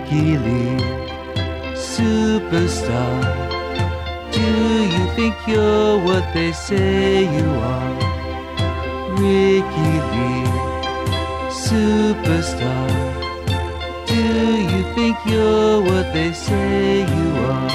Ricky Lee, superstar. Do you think you're what they say you are? Ricky Lee, superstar. Do you think you're what they say you are?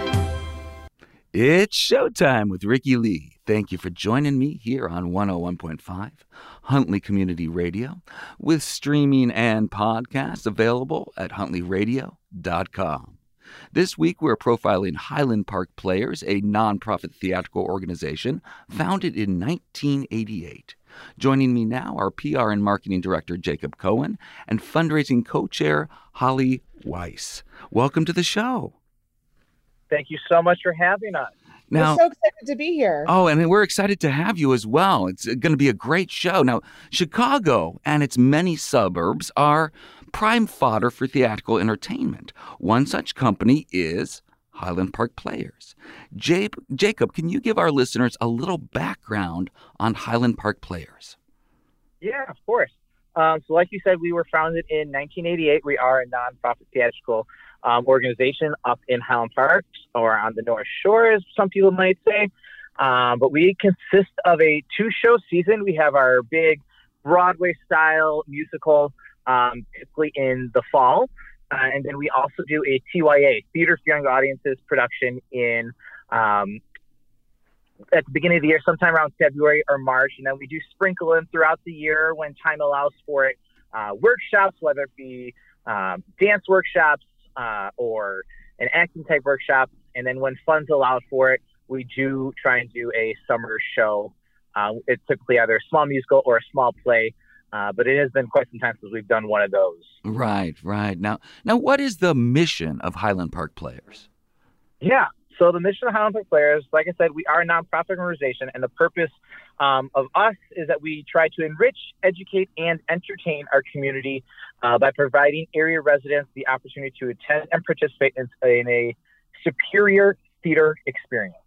It's showtime with Ricky Lee. Thank you for joining me here on 101.5 Huntley Community Radio, with streaming and podcasts available at huntleyradio.com. This week, we're profiling Highland Park Players, a nonprofit theatrical organization founded in 1988. Joining me now are PR and Marketing Director Jacob Cohen and Fundraising Co-Chair Holly Weiss. Welcome to the show. Thank you so much for having us. Now, we're so excited to be here. Oh, and we're excited to have you as well. It's going to be a great show. Now, Chicago and its many suburbs are prime fodder for theatrical entertainment. One such company is Highland Park Players. Jacob, can you give our listeners a little background on Highland Park Players? Yeah, of course. So like you said, we were founded in 1988. We are a nonprofit theatrical organization up in Highland Park, or on the North Shore, as some people might say. But we consist of a 2-show season. We have our big Broadway-style musical, typically in the fall. And then we also do a TYA, Theater for Young Audiences, production in at the beginning of the year, sometime around February or March. And then we do sprinkle in throughout the year when time allows for it, workshops, whether it be dance workshops, or an acting type workshop. And then when funds allow for it, we do try and do a summer show. It's typically either a small musical or a small play, but it has been quite some time since we've done one of those. Right. Now, what is the mission of Highland Park Players? Yeah. So the mission of Highland Park Players, like I said, we are a nonprofit organization, and the purpose of us is that we try to enrich, educate, and entertain our community by providing area residents the opportunity to attend and participate in a superior theater experience.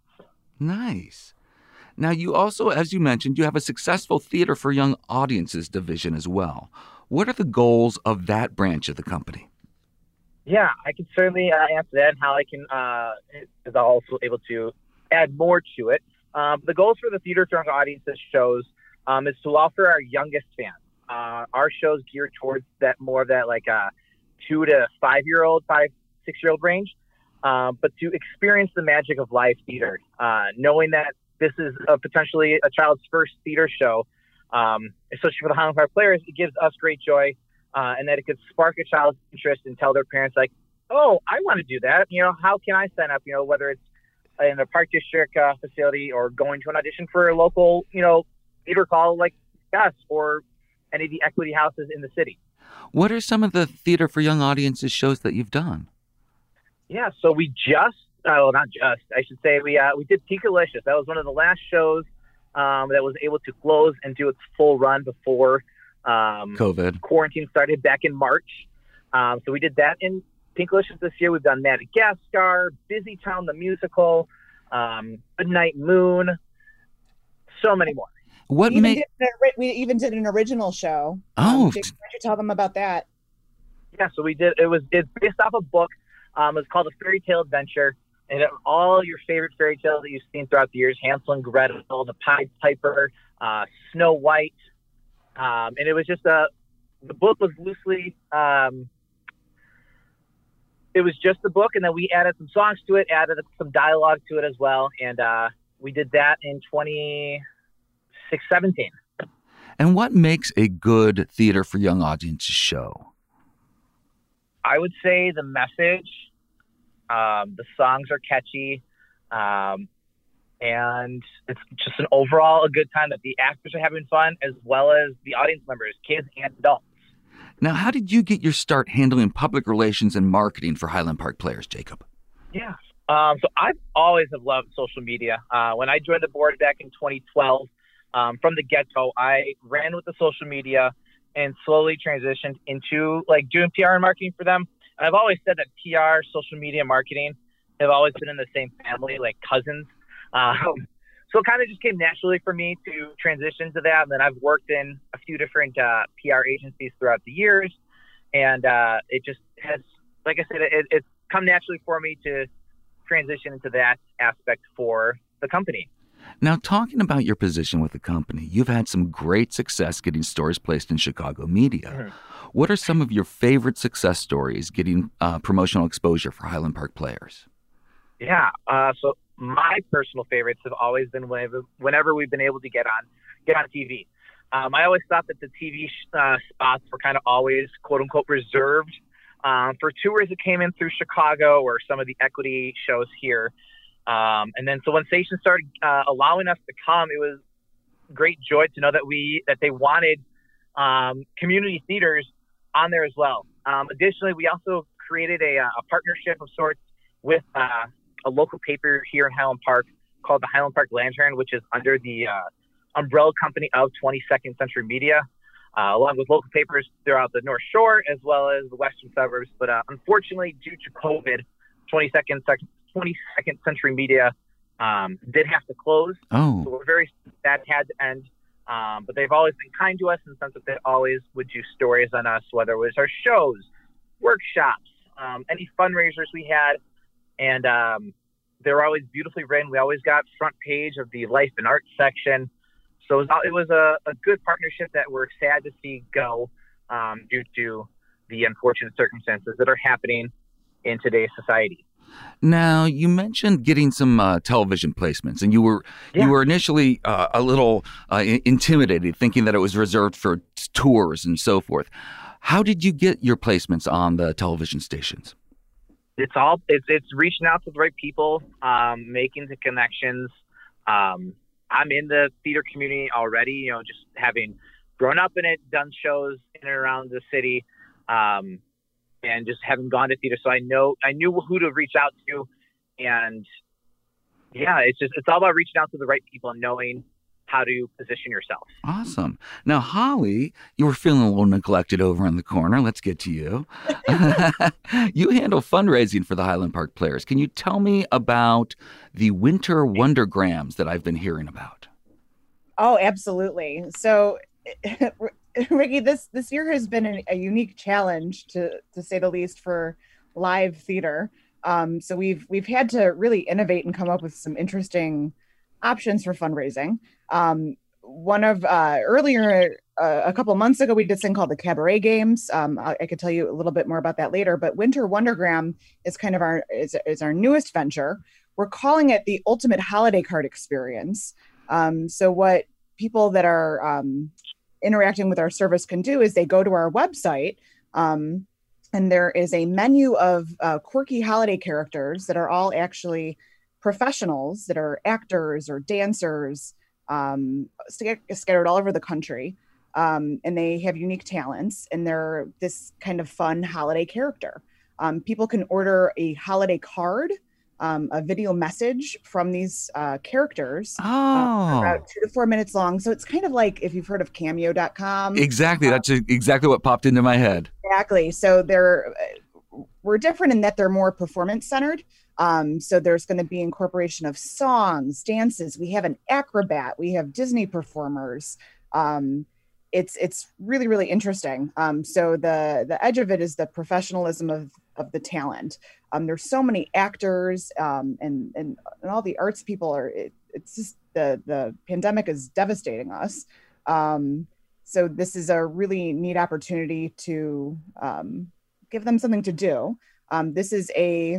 Nice. Now, you also, as you mentioned, you have a successful Theater for Young Audiences division as well. What are the goals of that branch of the company? Yeah, I can certainly answer that, and how I can is also able to add more to it. The goals for the Theater for Young Audiences shows is to offer our youngest fans. Our shows geared towards that more of that like 2 to 5-year-old, 6-year-old range, but to experience the magic of live theater, knowing that this is potentially a child's first theater show, especially for the Highland Park Players. It gives us great joy. And that it could spark a child's interest and tell their parents, like, oh, I want to do that. How can I sign up? Whether it's in a Park District facility or going to an audition for a local, theater call like us, or any of the equity houses in the city. What are some of the Theater for Young Audiences shows that you've done? Yeah, so we just, not just, I should say, we did Pinkalicious. That was one of the last shows that was able to close and do its full run before COVID quarantine started back in March. So we did that in Pinkalicious this year. We've done Madagascar, Busy Town the musical, Goodnight Moon, so many more. We even did an original show. Oh, why don't you tell them about that? Yeah, so we did. It's based off a book. It's called A Fairy Tale Adventure, and all your favorite fairy tales that you've seen throughout the years: Hansel and Gretel, The Pied Piper, Snow White. And it was just the book was loosely, it was just the book, and then we added some songs to it, added some dialogue to it as well. And we did that in 2017. And what makes a good Theater for Young Audiences show? I would say the message. The songs are catchy. And it's just an overall a good time that the actors are having fun, as well as the audience members, kids and adults. Now, how did you get your start handling public relations and marketing for Highland Park Players, Jacob? Yeah. So I've always have loved social media. When I joined the board back in 2012, from the get-go, I ran with the social media and slowly transitioned into doing PR and marketing for them. And I've always said that PR, social media, marketing have always been in the same family, like cousins. So it kind of just came naturally for me to transition to that. And then I've worked in a few different PR agencies throughout the years. And it just has, like I said, it's come naturally for me to transition into that aspect for the company. Now, talking about your position with the company, you've had some great success getting stories placed in Chicago media. Mhm. What are some of your favorite success stories getting promotional exposure for Highland Park Players? Yeah. So my personal favorites have always been whenever we've been able to get on TV. I always thought that the TV spots were kind of always quote unquote reserved for tours that came in through Chicago or some of the equity shows here. And then so when stations started allowing us to come, it was great joy to know that they wanted community theaters on there as well. Additionally, we also created a partnership of sorts with a local paper here in Highland Park called the Highland Park Lantern, which is under the umbrella company of 22nd Century Media, along with local papers throughout the North Shore as well as the western suburbs. But unfortunately, due to COVID, 22nd Century Media did have to close. Oh. So we're very sad that had to end. But they've always been kind to us in the sense that they always would do stories on us, whether it was our shows, workshops, any fundraisers we had. And they were always beautifully written. We always got front page of the life and art section. So it was a good partnership that we're sad to see go due to the unfortunate circumstances that are happening in today's society. Now, you mentioned getting some television placements, and you were initially a little intimidated, thinking that it was reserved for tours and so forth. How did you get your placements on the television stations? It's reaching out to the right people, making the connections. I'm in the theater community already, just having grown up in it, done shows in and around the city, and just having gone to theater. So I knew who to reach out to. And yeah, it's all about reaching out to the right people and knowing how to position yourself. Awesome. Now, Holly, you were feeling a little neglected over in the corner. Let's get to you. You handle fundraising for the Highland Park Players. Can you tell me about the Winter Wondergrams that I've been hearing about? Oh, absolutely. So, Ricky, this year has been a unique challenge, to say the least, for live theater. So we've had to really innovate and come up with some interesting options for fundraising. One of earlier, a couple months ago, we did this thing called the Cabaret Games. I could tell you a little bit more about that later, but Winter Wondergram is kind of our newest venture. We're calling it the Ultimate Holiday Card Experience. So what people that are interacting with our service can do is they go to our website, and there is a menu of quirky holiday characters that are all actually professionals, that are actors or dancers, scattered all over the country. And they have unique talents, and they're this kind of fun holiday character. People can order a holiday card, a video message from these characters, about 2 to 4 minutes long. So it's kind of like if you've heard of Cameo.com. Exactly. That's exactly what popped into my head. Exactly. So we're different in that they're more performance centered. So there's going to be incorporation of songs, dances. We have an acrobat. We have Disney performers. It's really, really interesting. So the edge of it is the professionalism of the talent. There's so many actors, and all the arts people it's just the pandemic is devastating us. So this is a really neat opportunity to give them something to do. This is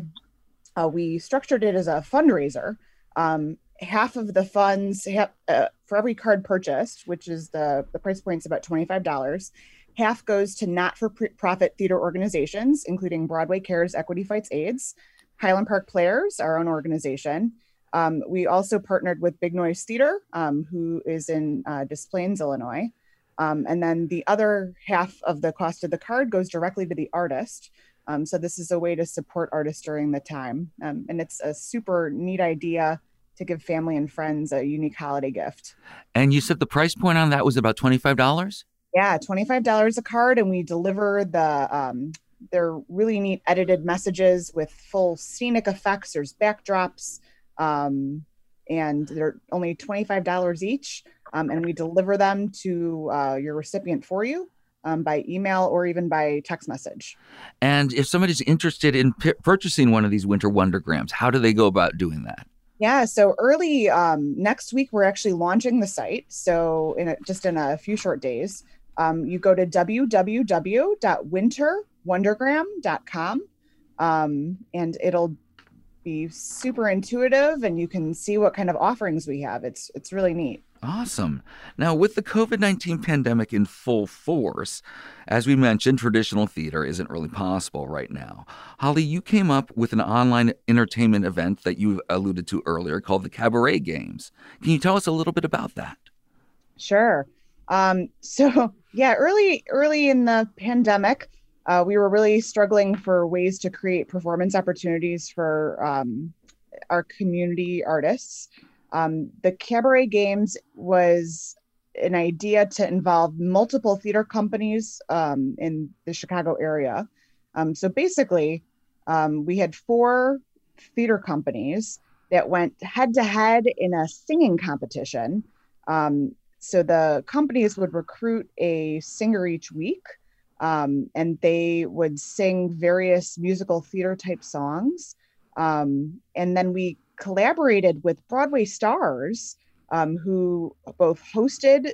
we structured it as a fundraiser. Half of the funds for every card purchased, which is the price point's about $25, half goes to not-for-profit theater organizations, including Broadway Cares, Equity Fights AIDS, Highland Park Players, our own organization. We also partnered with Big Noise Theater, who is in Des Plaines, Illinois. And then the other half of the cost of the card goes directly to the artist. So this is a way to support artists during the time. And it's a super neat idea to give family and friends a unique holiday gift. And you said the price point on that was about $25? Yeah, $25 a card. And we deliver they're really neat edited messages with full scenic effects. There's backdrops, and they're only $25 each. And we deliver them to your recipient for you. by email or even by text message. And if somebody's interested in purchasing one of these Winter Wondergrams, how do they go about doing that? Yeah, so early next week, we're actually launching the site. So just in a few short days, you go to www.winterwondergram.com, and it'll be super intuitive, and you can see what kind of offerings we have. It's really neat. Awesome. Now, with the COVID-19 pandemic in full force, as we mentioned, traditional theater isn't really possible right now. Holly, you came up with an online entertainment event that you alluded to earlier called the Cabaret Games. Can you tell us a little bit about that? Sure. So yeah, early in the pandemic, we were really struggling for ways to create performance opportunities for our community artists. The Cabaret Games was an idea to involve multiple theater companies in the Chicago area. So basically, we had 4 theater companies that went head to head in a singing competition. So the companies would recruit a singer each week, and they would sing various musical theater type songs. And then we collaborated with Broadway stars who both hosted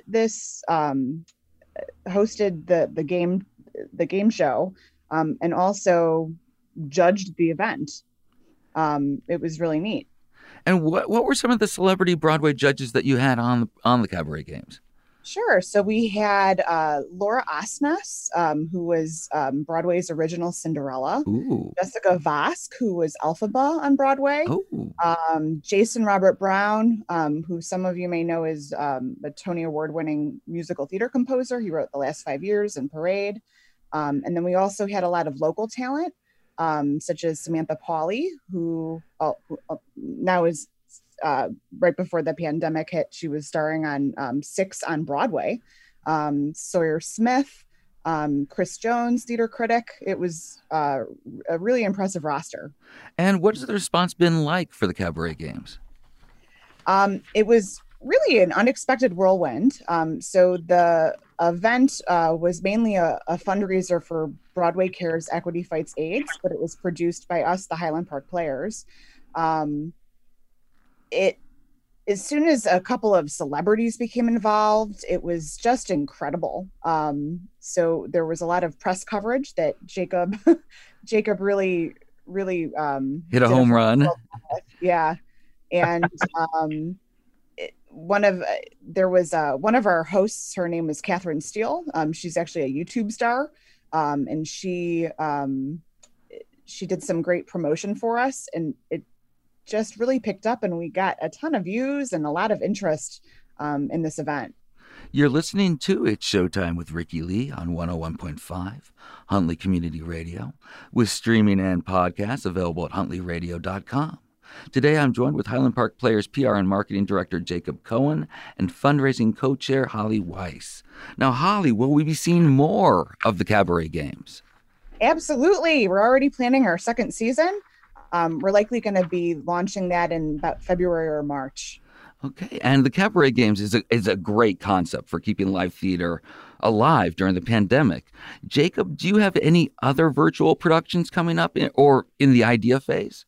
the game show and also judged the event. It was really neat. And what were some of the celebrity Broadway judges that you had on the Cabaret Games? Sure. So we had Laura Osnes, who was Broadway's original Cinderella. Ooh. Jessica Vosk, who was Elphaba on Broadway. Ooh. Jason Robert Brown, who some of you may know is a Tony Award-winning musical theater composer. He wrote The Last 5 Years and Parade. And then we also had a lot of local talent, such as Samantha Pauly, who now is right before the pandemic hit, she was starring on Six on Broadway. Sawyer Smith, Chris Jones, theater critic. It was a really impressive roster. And what has the response been like for the Cabaret Games? It was really an unexpected whirlwind. So the event was mainly a fundraiser for Broadway Cares Equity Fights AIDS, but it was produced by us, the Highland Park Players. As soon as a couple of celebrities became involved, it was just incredible. So there was a lot of press coverage that Jacob really hit a home run. Yeah. And one of our hosts, her name was Catherine Steele. She's actually a YouTube star. And she did some great promotion for us, and it just really picked up, and we got a ton of views and a lot of interest in this event. You're listening to It's Showtime with Ricky Lee on 101.5 Huntley Community Radio, with streaming and podcasts available at huntleyradio.com. Today I'm joined with Highland Park Players PR and Marketing Director Jacob Cohen and Fundraising Co-Chair Holly Weiss. Now, Holly, will we be seeing more of the Cabaret Games? Absolutely. We're already planning our second season. We're likely going to be launching that in about February or March. Okay, and the Cabaret Games is a great concept for keeping live theater alive during the pandemic. Jacob, do you have any other virtual productions coming up or in the idea phase?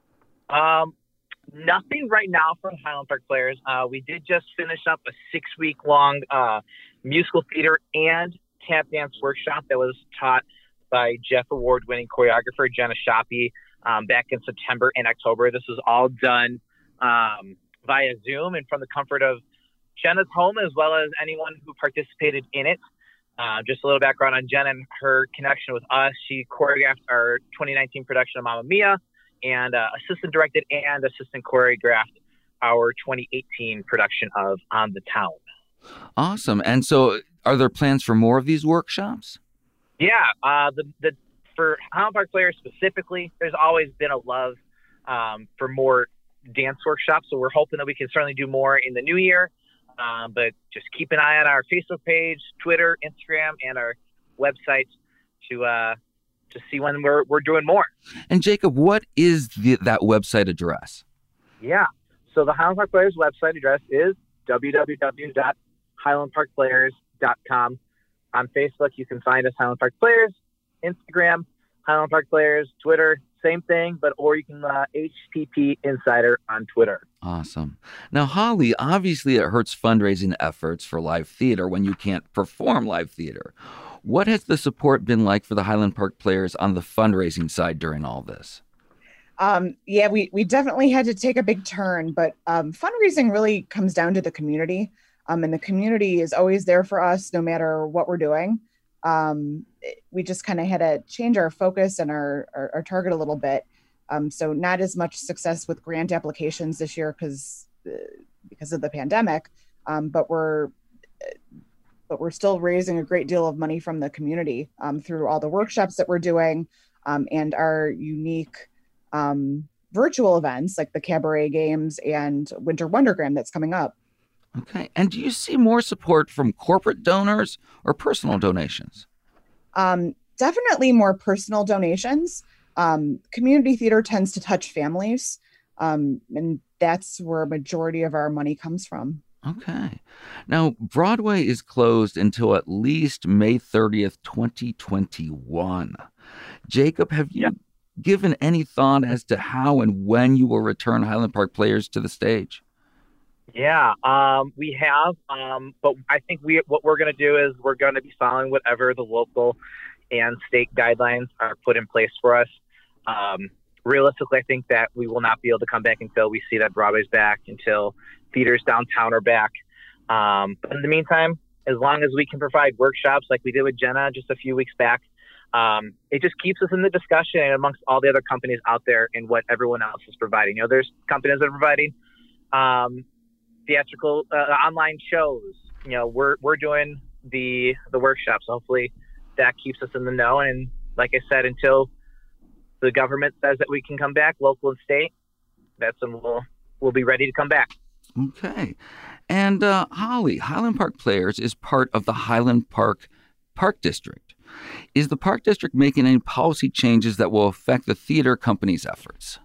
Nothing right now from Highland Park Players. We did just finish up a 6-week-long musical theater and tap dance workshop that was taught by Jeff Award-winning choreographer Jenna Shoppy back in September and October. This was all done via Zoom and from the comfort of Jenna's home, as well as anyone who participated in it. Just a little background on Jenna and her connection with us. She choreographed our 2019 production of Mamma Mia, and assistant directed and assistant choreographed our 2018 production of On the Town. Awesome. And so are there plans for more of these workshops? Yeah. For Highland Park Players specifically, there's always been a love for more dance workshops. So we're hoping that we can certainly do more in the new year. But just keep an eye on our Facebook page, Twitter, Instagram, and our website to see when we're doing more. And Jacob, what is that website address? Yeah. So the Highland Park Players website address is www.highlandparkplayers.com. On Facebook, you can find us Highland Park Players. Instagram, Highland Park Players. Twitter, same thing, or you can HPP Insider on Twitter. Awesome. Now, Holly, obviously it hurts fundraising efforts for live theater when you can't perform live theater. What has the support been like for the Highland Park Players on the fundraising side during all this? Yeah, we definitely had to take a big turn, but fundraising really comes down to the community. And the community is always there for us no matter what we're doing. We just kind of had to change our focus and our target a little bit. So not as much success with grant applications this year because of the pandemic, but we're still raising a great deal of money from the community through all the workshops that we're doing and our unique virtual events like the Cabaret Games and Winter Wondergram that's coming up. Okay. And do you see more support from corporate donors or personal donations? Definitely more personal donations. Community theater tends to touch families, and that's where a majority of our money comes from. Okay. Now, Broadway is closed until at least May 30th, 2021. Jacob, have you given any thought as to how and when you will return Highland Park Players to the stage? Yeah, we have, but I think what we're going to do is we're going to be following whatever the local and state guidelines are put in place for us. Realistically, I think that we will not be able to come back until we see that Broadway's back, until theaters downtown are back. But in the meantime, as long as we can provide workshops like we did with Jenna just a few weeks back, it just keeps us in the discussion amongst all the other companies out there and what everyone else is providing. There's companies that are providing theatrical online shows. We're doing the workshops. Hopefully that keeps us in the know. And like I said, until the government says that we can come back, local and state, that's when we'll be ready to come back. Okay. And Holly, Highland Park Players is part of the Highland Park Park District. Is the Park District making any policy changes that will affect the theater company's efforts?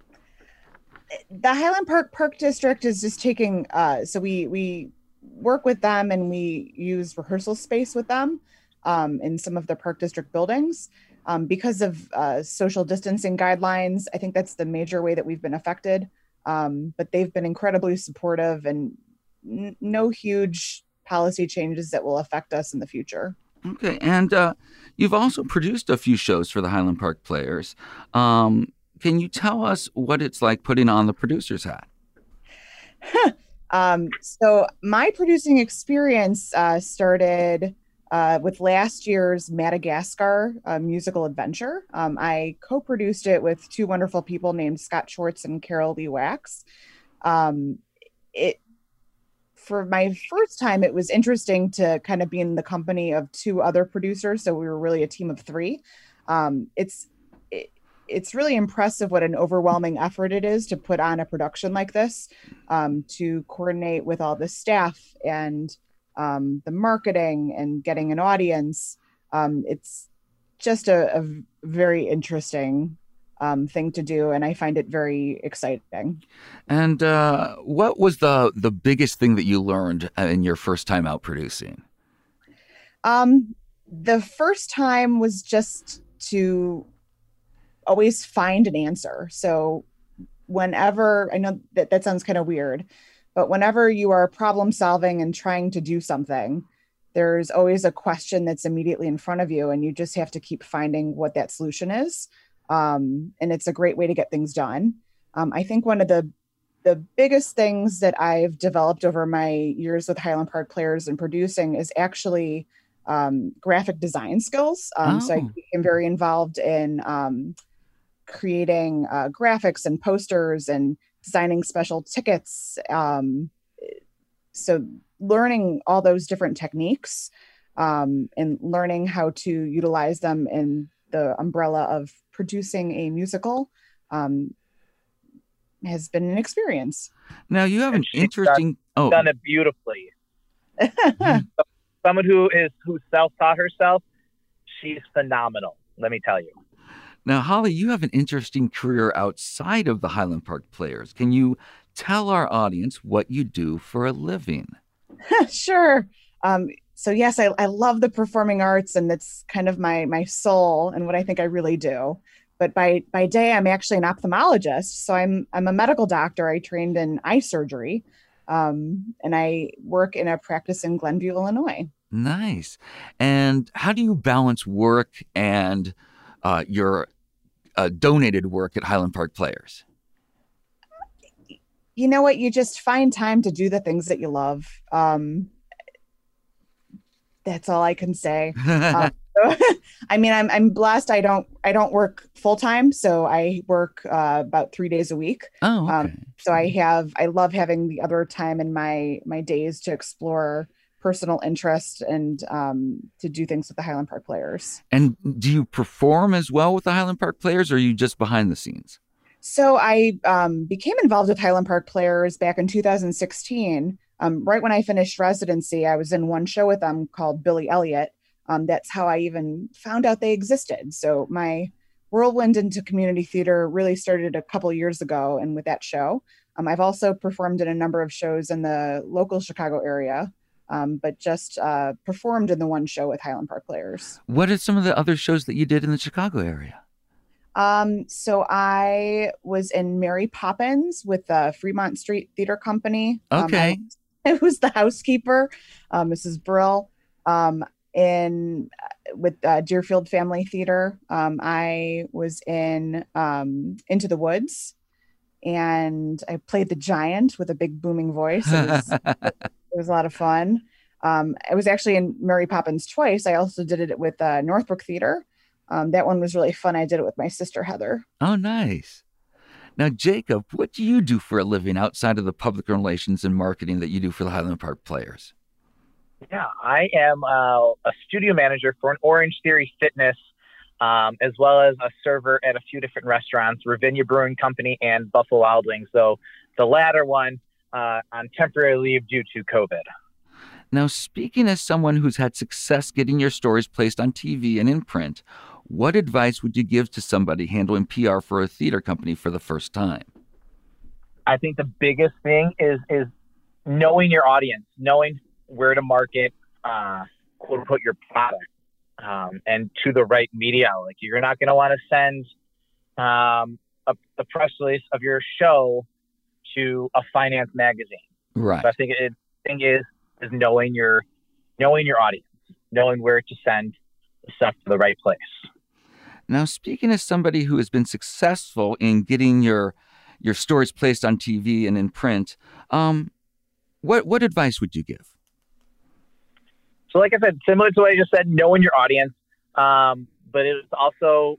The Highland Park District is just taking, so we work with them and we use rehearsal space with them in some of the Park District buildings. Because of social distancing guidelines, I think that's the major way that we've been affected. But they've been incredibly supportive and no huge policy changes that will affect us in the future. Okay, and you've also produced a few shows for the Highland Park Players. Can you tell us what it's like putting on the producer's hat? So my producing experience started with last year's Madagascar musical adventure. I co-produced it with two wonderful people named Scott Schwartz and Carol Lee Wax. For my first time, it was interesting to kind of be in the company of two other producers. So we were really a team of three. It's really impressive what an overwhelming effort it is to put on a production like this, to coordinate with all the staff and the marketing and getting an audience. It's just a very interesting thing to do, and I find it very exciting. And what was the biggest thing that you learned in your first time out producing? The first time was just to always find an answer. So whenever, I know that sounds kind of weird, but whenever you are problem solving and trying to do something, there's always a question that's immediately in front of you, and you just have to keep finding what that solution is. And it's a great way to get things done. I think one of the biggest things that I've developed over my years with Highland Park Players and producing is actually graphic design skills. So I became very involved in creating graphics and posters and designing special tickets. So learning all those different techniques and learning how to utilize them in the umbrella of producing a musical has been an experience. Now you have an interesting... done it beautifully. Someone who self-taught herself, she's phenomenal, let me tell you. Now, Holly, you have an interesting career outside of the Highland Park Players. Can you tell our audience what you do for a living? Sure. So yes, I love the performing arts, and it's kind of my soul and what I think I really do. But by day, I'm actually an ophthalmologist. So I'm a medical doctor. I trained in eye surgery, and I work in a practice in Glenview, Illinois. Nice. And how do you balance work and your donated work at Highland Park Players? You know what? You just find time to do the things that you love. That's all I can say. I mean, I'm blessed. I don't work full time, so I work about 3 days a week. Oh, okay. So I love having the other time in my days to explore personal interest and to do things with the Highland Park Players. And do you perform as well with the Highland Park Players, or are you just behind the scenes? So I became involved with Highland Park Players back in 2016. Right when I finished residency, I was in one show with them called Billy Elliot. That's how I even found out they existed. So my whirlwind into community theater really started a couple years ago, and with that show. I've also performed in a number of shows in the local Chicago area, but just performed in the one show with Highland Park Players. What are some of the other shows that you did in the Chicago area? So I was in Mary Poppins with the Fremont Street Theater Company. Okay. I was the housekeeper, Mrs. Brill. With Deerfield Family Theater. I was in Into the Woods, and I played the giant with a big booming voice. It was a lot of fun. I was actually in Mary Poppins twice. I also did it with Northbrook Theater. That one was really fun. I did it with my sister, Heather. Oh, nice. Now, Jacob, what do you do for a living outside of the public relations and marketing that you do for the Highland Park Players? Yeah, I am a studio manager for an Orange Theory Fitness, as well as a server at a few different restaurants, Ravinia Brewing Company and Buffalo Wild Wings. So the latter one on temporary leave due to COVID. Now, speaking as someone who's had success getting your stories placed on TV and in print, what advice would you give to somebody handling PR for a theater company for the first time? I think the biggest thing is knowing your audience, knowing where to market, quote unquote, your product, and to the right media. Like, you're not going to want to send a press release of your show to a finance magazine. Right. So I think the thing is knowing your audience, knowing where to send the stuff to the right place. Now, speaking as somebody who has been successful in getting your stories placed on TV and in print, what advice would you give? So like I said, similar to what I just said, knowing your audience, but it's also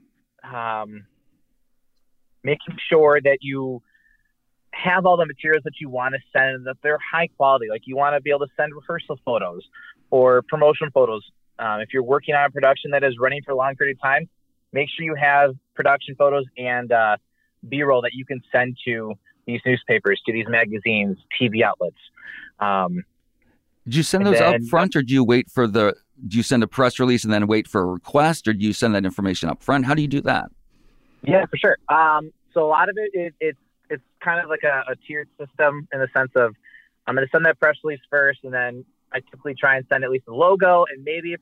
making sure that you have all the materials that you want to send and that they're high quality. Like, you want to be able to send rehearsal photos or promotion photos. If you're working on a production that is running for a long period of time, make sure you have production photos and B-roll that you can send to these newspapers, to these magazines, TV outlets. Do you send those up front, or do you send a press release and then wait for a request, or do you send that information up front? How do you do that? Yeah, for sure. So a lot of it's kind of like a tiered system, in the sense of, I'm going to send that press release first, and then I typically try and send at least a logo and maybe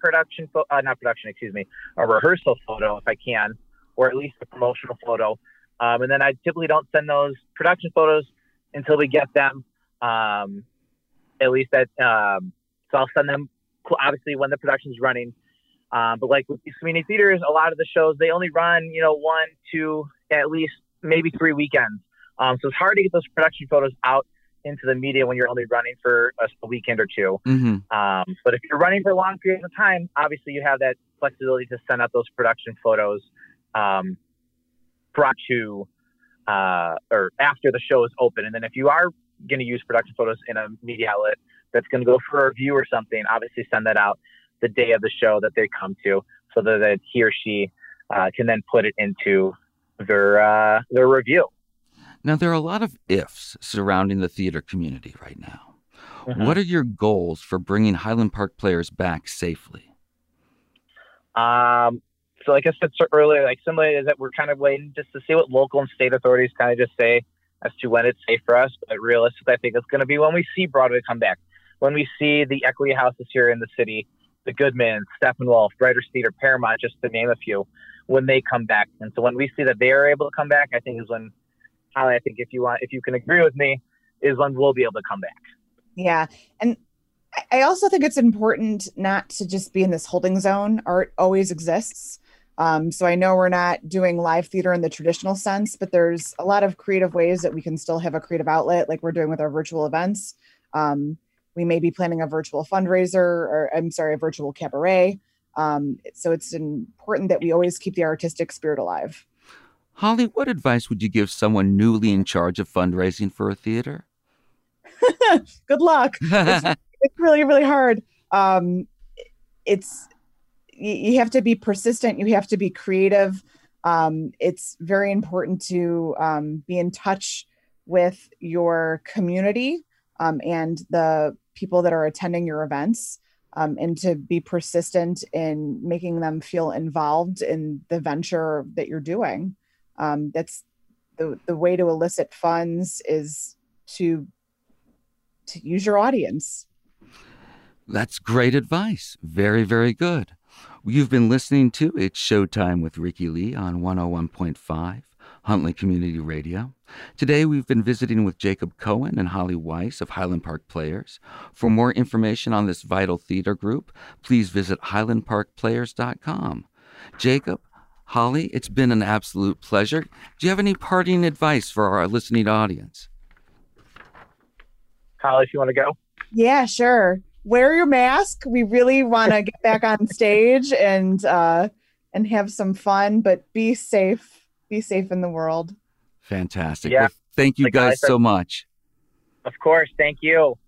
a rehearsal photo if I can, or at least a promotional photo. And then I typically don't send those production photos until we get them. At least so I'll send them obviously when the production's running. But like with these community theaters, a lot of the shows, they only run, 1, 2, at least maybe 3 weekends. So it's hard to get those production photos out into the media when you're only running for a weekend or two. Mm-hmm. But if you're running for long periods of time, obviously you have that flexibility to send out those production photos prior to or after the show is open. And then if you are going to use production photos in a media outlet that's going to go for a review or something, obviously send that out the day of the show that they come to, so that he or she can then put it into their review. Now, there are a lot of ifs surrounding the theater community right now. Mm-hmm. What are your goals for bringing Highland Park Players back safely? So like I said earlier, like similarly, is that we're kind of waiting just to see what local and state authorities kind of just say as to when it's safe for us. But realistically, I think it's going to be when we see Broadway come back. when we see the equity houses here in the city, the Goodman, Steppenwolf, Writers Theater, Paramount, just to name a few, when they come back. And so when we see that they are able to come back, I think is when, Holly, I think if you can agree with me, is when we'll be able to come back. Yeah. And I also think it's important not to just be in this holding zone. Art always exists. So I know we're not doing live theater in the traditional sense, but there's a lot of creative ways that we can still have a creative outlet, like we're doing with our virtual events. We may be planning a virtual fundraiser, a virtual cabaret. So it's important that we always keep the artistic spirit alive. Holly, what advice would you give someone newly in charge of fundraising for a theater? Good luck. It's really, really hard. You have to be persistent. You have to be creative. It's very important to be in touch with your community and the people that are attending your events, and to be persistent in making them feel involved in the venture that you're doing. That's the way to elicit funds, is to use your audience. That's great advice. Very, very good. You've been listening to It's Showtime with Ricky Lee on 101.5 Huntley Community Radio. Today we've been visiting with Jacob Cohen and Holly Weiss of Highland Park Players. For more information on this vital theater group, please visit highlandparkplayers.com. Jacob, Holly, it's been an absolute pleasure. Do you have any parting advice for our listening audience? Holly, if you want to go. Yeah, sure. Wear your mask. We really want to get back on stage and have some fun, but be safe. Be safe in the world. Fantastic. Yeah. Well, thank you guys so much. Of course. Thank you.